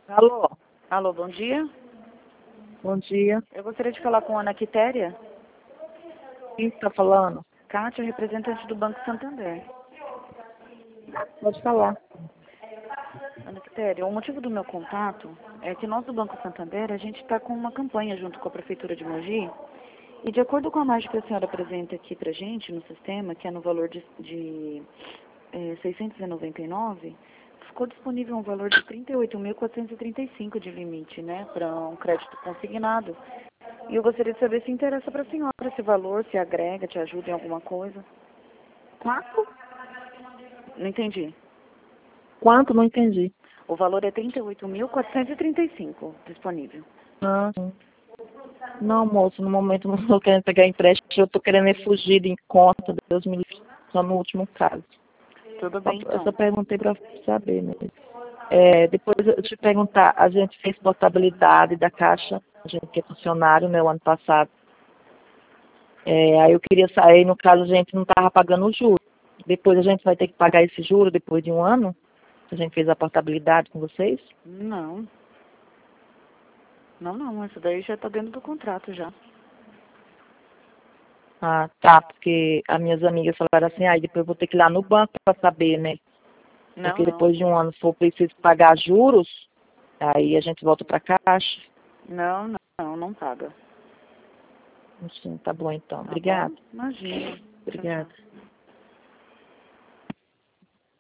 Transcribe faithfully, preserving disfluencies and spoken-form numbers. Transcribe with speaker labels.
Speaker 1: Alô,
Speaker 2: Alô, bom dia.
Speaker 1: bom dia.
Speaker 2: Eu gostaria de falar com a Ana Quitéria.
Speaker 1: Quem está falando?
Speaker 2: Kátia, representante do Banco Santander.
Speaker 1: Pode falar.
Speaker 2: Ana Quitéria, o motivo do meu contato é que nós do Banco Santander, a gente está com uma campanha junto com a Prefeitura de Mogi, e de acordo com a margem que a senhora apresenta aqui pra gente no sistema, que é no valor de, de eh, seiscentos e noventa e nove, ficou disponível um valor de trinta e oito mil quatrocentos e trinta e cinco de limite, né, para um crédito consignado. E eu gostaria de saber se interessa para a senhora esse valor, se agrega, te ajuda em alguma coisa.
Speaker 1: Quanto?
Speaker 2: Não entendi.
Speaker 1: Quanto? Não entendi.
Speaker 2: O valor é trinta e oito mil quatrocentos e trinta e cinco disponível.
Speaker 1: Ah, sim. Não, moço, no momento não estou querendo pegar empréstimo, eu estou querendo é fugir de conta, Deus me livre, só no último caso.
Speaker 2: Tudo
Speaker 1: Só-
Speaker 2: bem,
Speaker 1: Eu só
Speaker 2: então.
Speaker 1: perguntei para saber mesmo. É, depois eu te perguntar, a gente fez portabilidade da Caixa, a gente que é funcionário, né, o ano passado. É, aí eu queria sair, no caso a gente não estava pagando o juro. Depois a gente vai ter que pagar esse juro depois de um ano, que a gente fez a portabilidade com vocês.
Speaker 2: Não. Não, não. Isso daí já está dentro do contrato já.
Speaker 1: Ah, tá, porque as minhas amigas falaram assim, aí depois eu vou ter que ir lá no banco para saber, né?
Speaker 2: Não,
Speaker 1: Porque
Speaker 2: não.
Speaker 1: depois de um ano, se for preciso pagar juros, aí a gente volta para a Caixa.
Speaker 2: Não, não, não, não paga.
Speaker 1: Sim, tá bom então.
Speaker 2: Tá bom?
Speaker 1: Obrigada.
Speaker 2: Imagina. Tchau,
Speaker 1: Obrigada.
Speaker 2: tchau.